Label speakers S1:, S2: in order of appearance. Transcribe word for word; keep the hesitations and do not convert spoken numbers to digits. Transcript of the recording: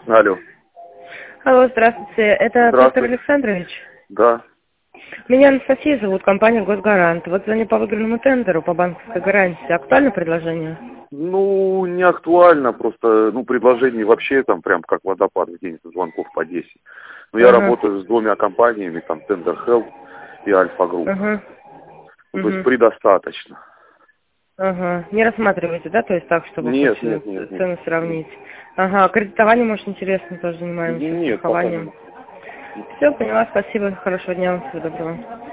S1: Алло.
S2: Алло, здравствуйте. Это Петр
S1: Здравствуйте.
S2: Александрович?
S1: Да.
S2: Меня Анастасия зовут, компания «Госгарант». Вот звоню по выигранному тендеру по банковской гарантии. Актуально предложение?
S1: Ну, не актуально, просто, ну, предложений вообще там прям как водопад в день звонков по десять. Но я
S2: Ага,
S1: работаю с двумя компаниями, там, Tender Health и Альфа Групп.
S2: ага,
S1: Ну, то есть
S2: угу,
S1: предостаточно.
S2: ага. Не рассматриваете, да? То есть так, чтобы
S1: Нет,
S2: хотели
S1: нет, нет, нет.
S2: цену сравнить. Ага, кредитованием, может, интересно, тоже занимаемся,
S1: Нет, пока
S2: страхованием.
S1: нет.
S2: Все, поняла, спасибо, хорошего дня вам, всего доброго.